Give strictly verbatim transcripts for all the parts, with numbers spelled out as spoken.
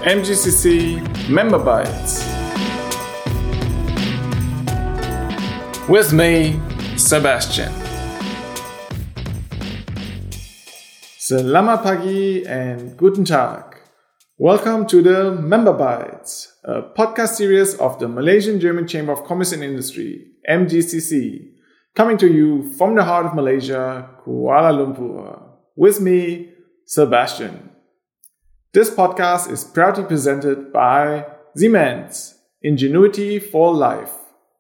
M G C C Member Bites. With me, Sebastian. Selamat pagi and guten Tag. Welcome to the Member Bites, a podcast series of the Malaysian-German Chamber of Commerce and Industry, M G C C, coming to you from the heart of Malaysia, Kuala Lumpur. With me, Sebastian. This podcast is proudly presented by Siemens, Ingenuity for Life.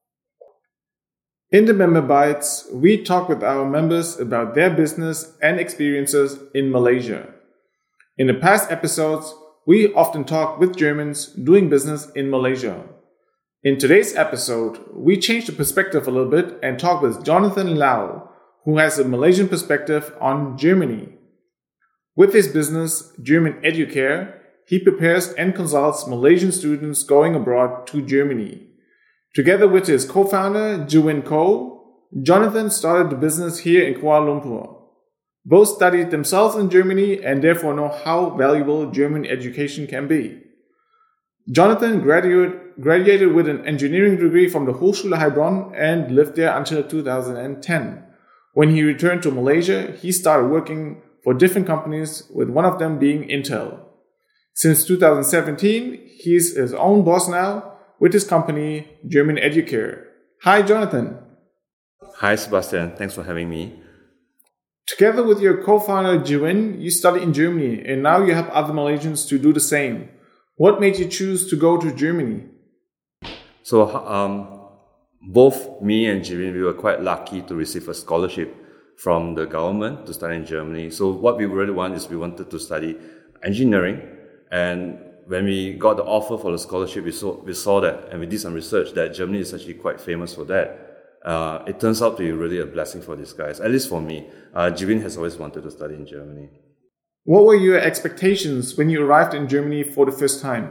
In the Member Bites, we talk with our members about their business and experiences in Malaysia. In the past episodes, we often talk with Germans doing business in Malaysia. In today's episode, we change the perspective a little bit and talk with Jonathan Lau, who has a Malaysian perspective on Germany. With his business, German Educare, he prepares and consults Malaysian students going abroad to Germany. Together with his co-founder, Jiwin Ko, Jonathan started the business here in Kuala Lumpur. Both studied themselves in Germany and therefore know how valuable German education can be. Jonathan graduate, graduated with an engineering degree from the Hochschule Heilbronn and lived there until two thousand ten. When he returned to Malaysia, he started working for different companies, with one of them being Intel. Since two thousand seventeen, he's his own boss now with his company, German Educare. Hi, Jonathan. Hi, Sebastian. Thanks for having me. Together with your co-founder, Jiwin, you studied in Germany, and now you help other Malaysians to do the same. What made you choose to go to Germany? So, um, both me and Jiwin, we were quite lucky to receive a scholarship from the government to study in Germany. So what we really want is we wanted to study engineering. And when we got the offer for the scholarship, we saw, we saw that, and we did some research, that Germany is actually quite famous for that. Uh, it turns out to be really a blessing for these guys, at least for me. Uh, Jiwin has always wanted to study in Germany. What were your expectations when you arrived in Germany for the first time?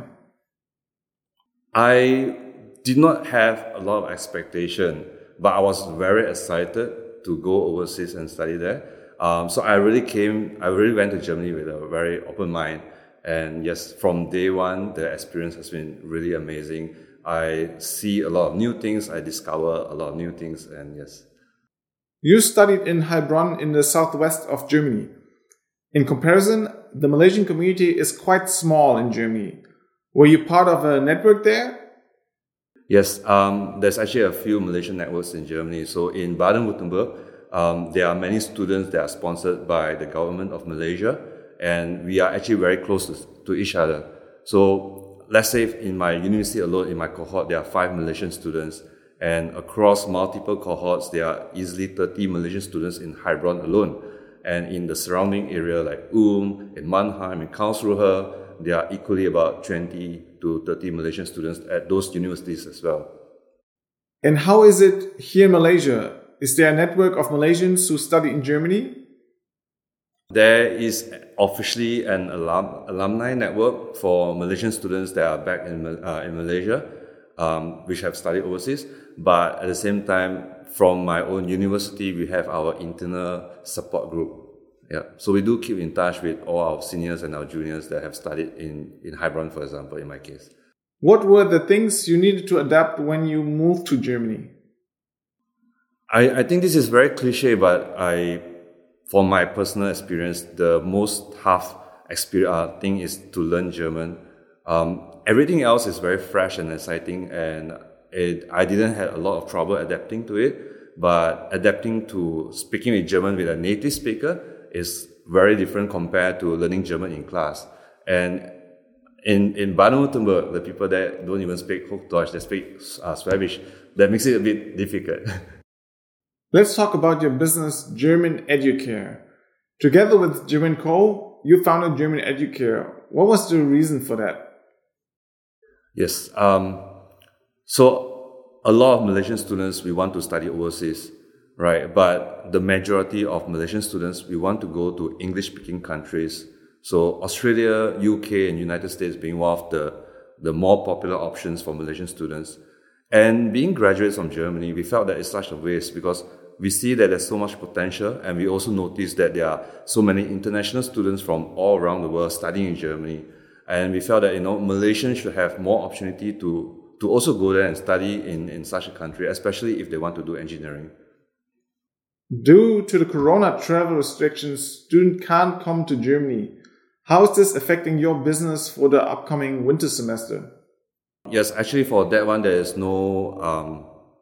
I did not have a lot of expectation, but I was very excited to go overseas and study there. Um, so I really came, I really went to Germany with a very open mind. And yes, from day one, the experience has been really amazing. I see a lot of new things, I discover a lot of new things, and yes. You studied in Heilbronn in the southwest of Germany. In comparison, the Malaysian community is quite small in Germany. Were you part of a network there? Yes, um, there's actually a few Malaysian networks in Germany. So in Baden-Württemberg, um, there are many students that are sponsored by the government of Malaysia, and we are actually very close to, to each other. So let's say in my university alone, in my cohort, there are five Malaysian students, and across multiple cohorts, there are easily thirty Malaysian students in Heilbronn alone. And in the surrounding area like Ulm, in Mannheim, in Karlsruhe, there are equally about twenty to thirty Malaysian students at those universities as well. And how is it here in Malaysia? Is there a network of Malaysians who study in Germany? There is officially an alum, alumni network for Malaysian students that are back in, uh, in Malaysia, um, which have studied overseas. But at the same time, from my own university, we have our internal support group. Yeah, so we do keep in touch with all our seniors and our juniors that have studied in, in Heilbronn, for example, in my case. What were the things you needed to adapt when you moved to Germany? I, I think this is very cliche, but I, from my personal experience, the most tough experience, uh, thing is to learn German. Um, everything else is very fresh and exciting, and it, I didn't have a lot of trouble adapting to it, but adapting to speaking with German with a native speaker is very different compared to learning German in class. And in, in Baden-Württemberg, the people there don't even speak Hochdeutsch, they speak uh, Swedish. That makes it a bit difficult. Let's talk about your business, German Educare. Together with Jiwin Ko, you founded German Educare. What was the reason for that? Yes, um, so a lot of Malaysian students, we want to study overseas. Right, but the majority of Malaysian students, we want to go to English-speaking countries. So Australia, U K, and United States being one of the, the more popular options for Malaysian students. And being graduates from Germany, we felt that it's such a waste because we see that there's so much potential, and we also notice that there are so many international students from all around the world studying in Germany. And we felt that, you know, Malaysians should have more opportunity to, to also go there and study in, in such a country, especially if they want to do engineering. Due to the corona travel restrictions, students can't come to Germany. How is this affecting your business for the upcoming winter semester? Yes, actually for that one, there is no, um,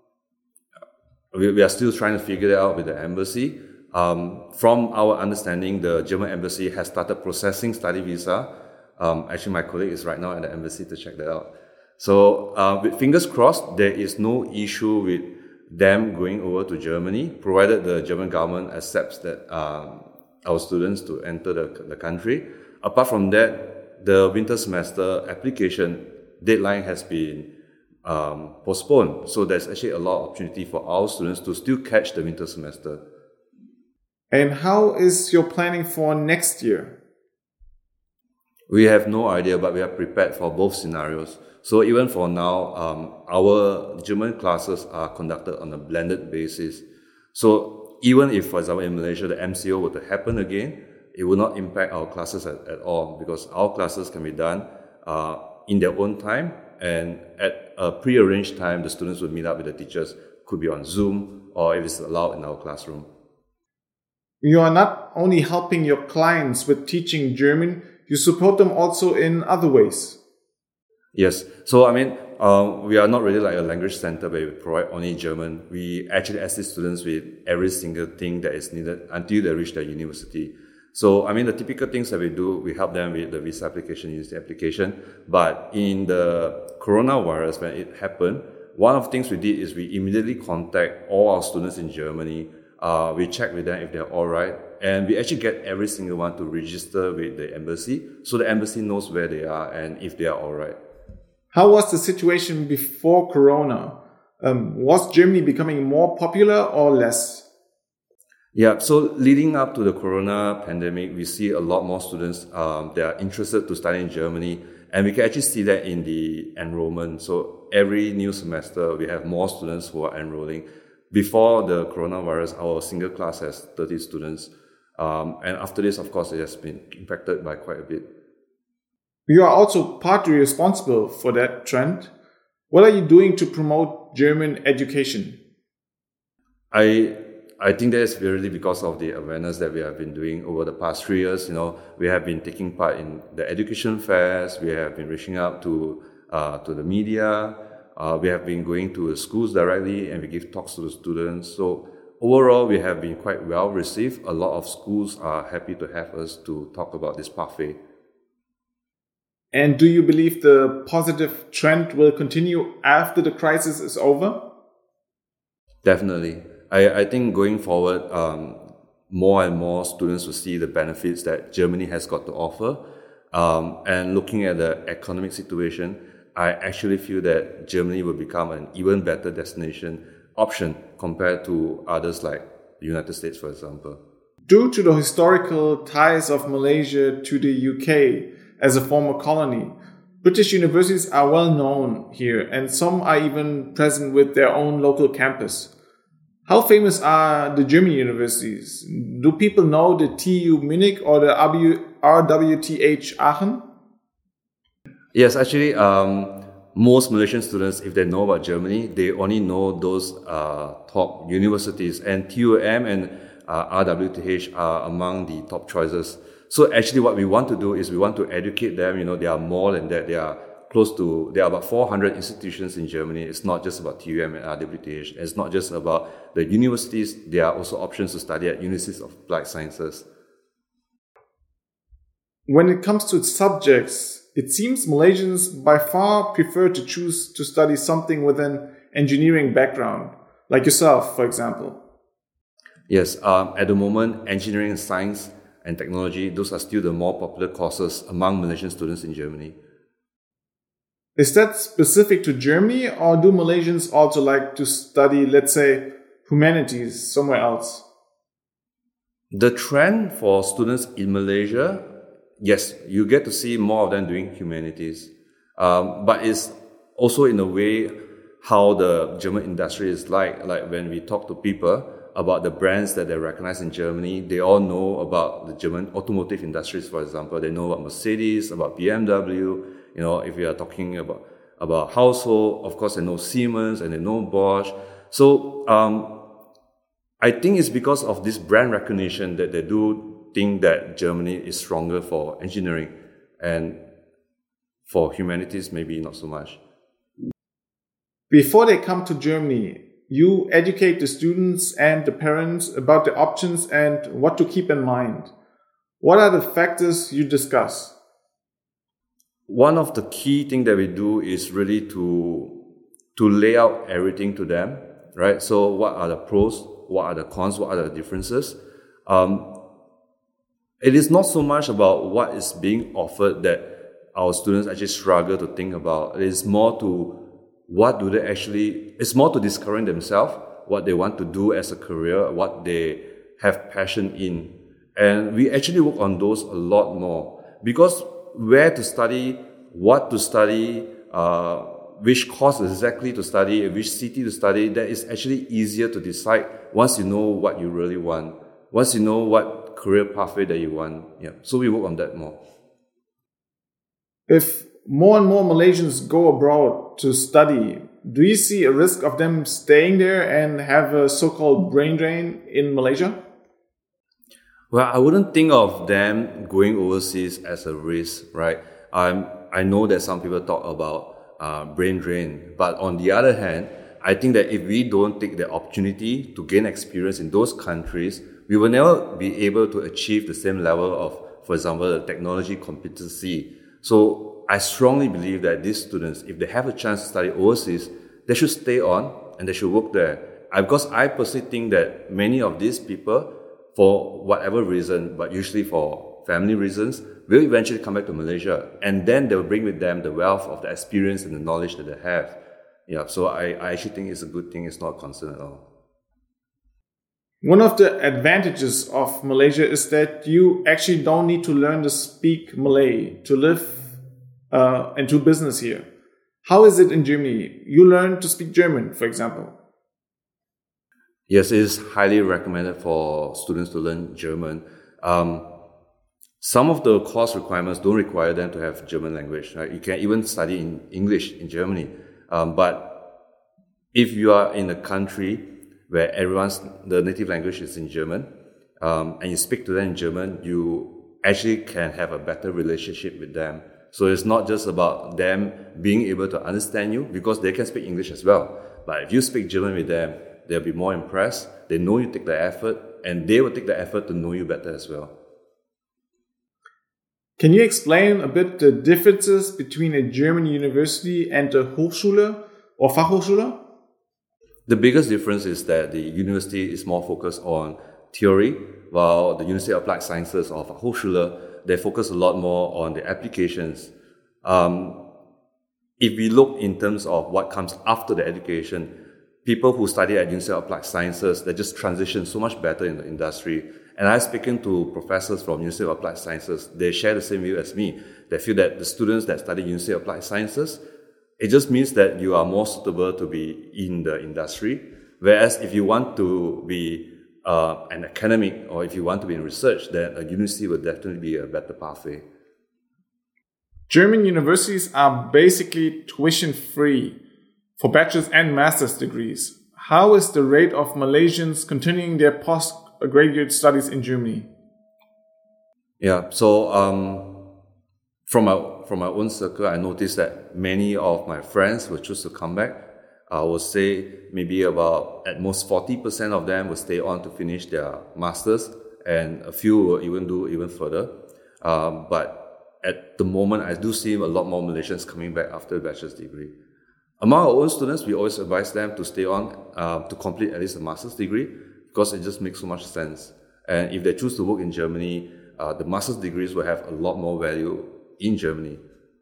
we, we are still trying to figure it out with the embassy. Um, from our understanding, the German embassy has started processing study visa. Um, actually, my colleague is right now at the embassy to check that out. So, uh, with fingers crossed, there is no issue with them going over to Germany, provided the German government accepts that um, our students to enter the, the country. Apart from that, the winter semester application deadline has been um, postponed. So there's actually a lot of opportunity for our students to still catch the winter semester. And how is your planning for next year? We have no idea, but we are prepared for both scenarios. So even for now, um, our German classes are conducted on a blended basis. So even if, for example, in Malaysia, the M C O were to happen again, it will not impact our classes at, at all, because our classes can be done uh, in their own time, and at a pre-arranged time, the students will meet up with the teachers, could be on Zoom, or if it's allowed in our classroom. You are not only helping your clients with teaching German, you support them also in other ways. Yes. So, I mean, um, we are not really like a language center where we provide only German. We actually assist students with every single thing that is needed until they reach their university. So, I mean, the typical things that we do, we help them with the visa application, university application. But in the coronavirus, when it happened, one of the things we did is we immediately contact all our students in Germany. Uh, we check with them if they're all right. And we actually get every single one to register with the embassy, so the embassy knows where they are and if they are all right. How was the situation before Corona? Um, was Germany becoming more popular or less? Yeah, so leading up to the Corona pandemic, we see a lot more students um, that are interested to study in Germany, and we can actually see that in the enrollment. So every new semester, we have more students who are enrolling. Before the coronavirus, our single class has thirty students. Um, and after this, of course, it has been impacted by quite a bit. You are also partly responsible for that trend. What are you doing to promote German education? I I think that is really because of the awareness that we have been doing over the past three years. You know, we have been taking part in the education fairs. We have been reaching out to uh, to the media. Uh, we have been going to the schools directly, and we give talks to the students. So overall, we have been quite well received. A lot of schools are happy to have us to talk about this pathway. And do you believe the positive trend will continue after the crisis is over? Definitely. I, I think going forward, um, more and more students will see the benefits that Germany has got to offer. Um, and looking at the economic situation, I actually feel that Germany will become an even better destination option compared to others like the United States, for example. Due to the historical ties of Malaysia to the U K as a former colony, British universities are well known here, and some are even present with their own local campus. How famous are the German universities? Do people know the T U Munich or the R W T H Aachen? Yes, actually, um, most Malaysian students, if they know about Germany, they only know those uh, top universities, and T U M and uh, R W T H are among the top choices. So actually what we want to do is we want to educate them. You know, there are more than that. There are close to, there are about four hundred institutions in Germany. It's not just about T U M and R W T H. It's not just about the universities. There are also options to study at universities of applied sciences. When it comes to subjects, it seems Malaysians by far prefer to choose to study something with an engineering background, like yourself, for example. Yes, um, at the moment, engineering and science and technology, those are still the more popular courses among Malaysian students in Germany. Is that specific to Germany, or do Malaysians also like to study, let's say, humanities somewhere else? The trend for students in Malaysia, yes, you get to see more of them doing humanities. Um, but it's also in a way how the German industry is like. Like when we talk to people, about the brands that they recognize in Germany. They all know about the German automotive industries, for example. They know about Mercedes, about B M W. You know, if we are talking about, about household, of course, they know Siemens and they know Bosch. So, um, I think it's because of this brand recognition that they do think that Germany is stronger for engineering, and for humanities, maybe not so much. Before they come to Germany, you educate the students and the parents about the options and what to keep in mind. What are the factors you discuss? One of the key things that we do is really to, to lay out everything to them, right? So what are the pros? What are the cons? What are the differences? Um, it is not so much about what is being offered that our students actually struggle to think about. It is more to what do they actually, it's more to discovering themselves, what they want to do as a career, what they have passion in. And we actually work on those a lot more, because where to study, what to study, uh, which course exactly to study, which city to study, that is actually easier to decide once you know what you really want, once you know what career pathway that you want. Yeah. So we work on that more. If more and more Malaysians go abroad to study, do you see a risk of them staying there and have a so-called brain drain in Malaysia? Well, I wouldn't think of them going overseas as a risk, right? Um, I know that some people talk about uh, brain drain, but on the other hand, I think that if we don't take the opportunity to gain experience in those countries, we will never be able to achieve the same level of, for example, the technology competency. So I strongly believe that these students, if they have a chance to study overseas, they should stay on and they should work there. I, because I personally think that many of these people, for whatever reason, but usually for family reasons, will eventually come back to Malaysia, and then they will bring with them the wealth of the experience and the knowledge that they have. Yeah, so I, I actually think it's a good thing. It's not a concern at all. One of the advantages of Malaysia is that you actually don't need to learn to speak Malay to live uh, and do business here. How is it in Germany? You learn to speak German, for example. Yes, it is highly recommended for students to learn German. Um, some of the course requirements don't require them to have German language. Right? You can even study in English in Germany. Um, but if you are in a country where everyone's, the native language is in German, um, and you speak to them in German, you actually can have a better relationship with them. So it's not just about them being able to understand you, because they can speak English as well. But if you speak German with them, they'll be more impressed. They know you take the effort, and they will take the effort to know you better as well. Can you explain a bit the differences between a German university and a Hochschule or Fachhochschule? The biggest difference is that the university is more focused on theory, while the University of Applied Sciences or Fachhochschule, they focus a lot more on the applications. Um, if we look in terms of what comes after the education, people who study at University of Applied Sciences, they just transition so much better in the industry. And I've spoken to professors from University of Applied Sciences. They share the same view as me. They feel that the students that study University of Applied Sciences, it just means that you are more suitable to be in the industry. Whereas if you want to be uh, an academic, or if you want to be in research, then a university will definitely be a better pathway. German universities are basically tuition free for bachelor's and master's degrees. How is the rate of Malaysians continuing their postgraduate studies in Germany? Yeah, so um, from my from my own circle, I noticed that many of my friends will choose to come back. I would say maybe about at most forty percent of them will stay on to finish their masters, and a few will even do even further. Um, but at the moment, I do see a lot more Malaysians coming back after a bachelor's degree. Among our own students, we always advise them to stay on uh, to complete at least a master's degree, because it just makes so much sense. And if they choose to work in Germany, uh, the master's degrees will have a lot more value in Germany.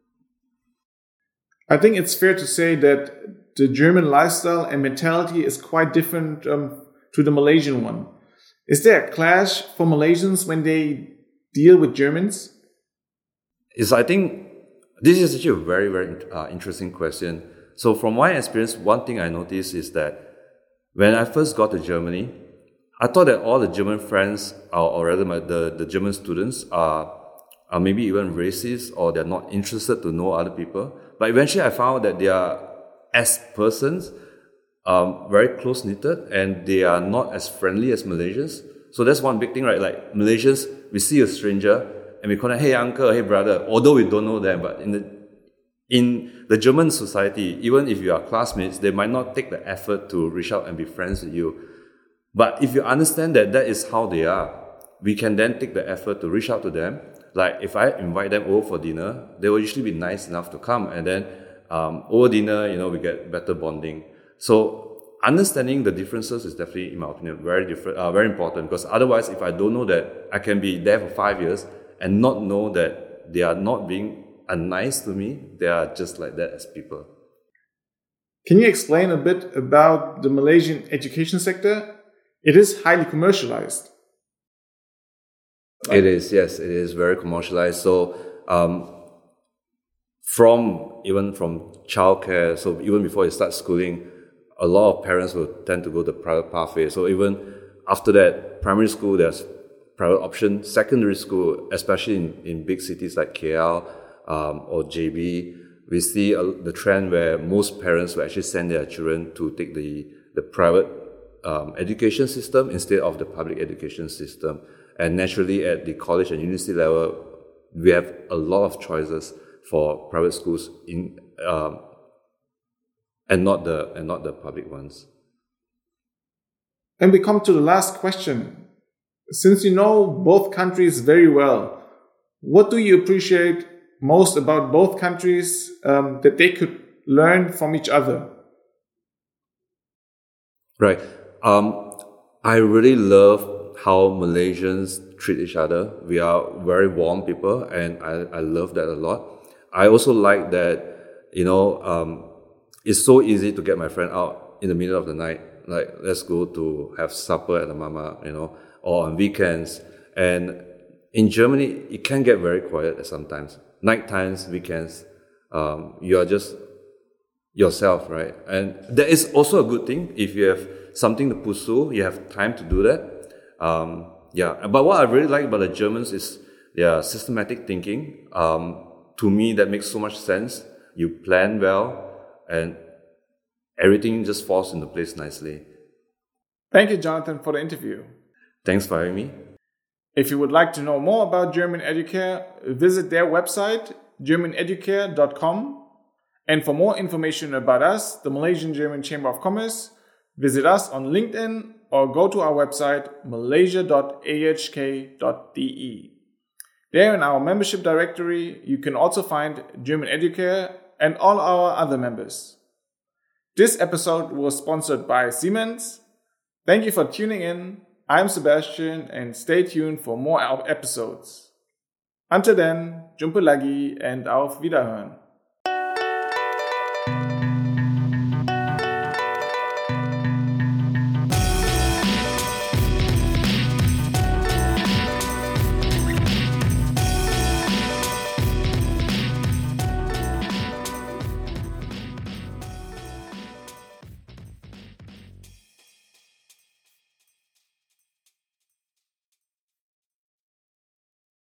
I think it's fair to say that the German lifestyle and mentality is quite different um, to the Malaysian one. Is there a clash for Malaysians when they deal with Germans? Is I think this is actually a very, very uh, interesting question. So from my experience, one thing I noticed is that when I first got to Germany, I thought that all the German friends, or, or rather my, the, the German students, are, are maybe even racist, or they're not interested to know other people. But eventually I found that they are, as persons, um, very close-knitted, and they are not as friendly as Malaysians. So that's one big thing, right? Like Malaysians, we see a stranger, and we call them, hey uncle, hey brother, although we don't know them, but in the In the German society, even if you are classmates, they might not take the effort to reach out and be friends with you. But if you understand that that is how they are, we can then take the effort to reach out to them. Like if I invite them over for dinner, they will usually be nice enough to come. And then um, over dinner, you know, we get better bonding. So understanding the differences is definitely, in my opinion, very different, uh, very important. Because otherwise, if I don't know that, I can be there for five years and not know that they are not being are nice to me, they are just like that as people. Can you explain a bit about the Malaysian education sector? It is highly commercialized. It is, yes, it is very commercialized. So, um, from, even from childcare, so even before you start schooling, a lot of parents will tend to go the private pathway. So even after that, primary school, there's private option. Secondary school, especially in, in big cities like K L, Um, or J B, we see a, the trend where most parents will actually send their children to take the, the private um, education system instead of the public education system. And naturally at the college and university level, we have a lot of choices for private schools in um, and not the and not the public ones. And we come to the last question. Since you know both countries very well, what do you appreciate most about both countries um, that they could learn from each other? Right. Um, I really love how Malaysians treat each other. We are very warm people, and I, I love that a lot. I also like that, you know, um, it's so easy to get my friend out in the middle of the night. Like, let's go to have supper at the mama, you know, or on weekends. And in Germany, it can get very quiet at sometimes. Night times, weekends, um, you are just yourself, right? And that is also a good thing. If you have something to pursue, you have time to do that. Um, yeah, but what I really like about the Germans is their systematic thinking. Um, to me, that makes so much sense. You plan well, and everything just falls into place nicely. Thank you, Jonathan, for the interview. Thanks for having me. If you would like to know more about German Educare, visit their website, german educare dot com. And for more information about us, the Malaysian German Chamber of Commerce, visit us on LinkedIn or go to our website, malaysia dot a h k dot d e. There in our membership directory, you can also find German Educare and all our other members. This episode was sponsored by Siemens. Thank you for tuning in. I'm Sebastian, and stay tuned for more episodes. Until then, jumpa lagi and auf Wiederhören.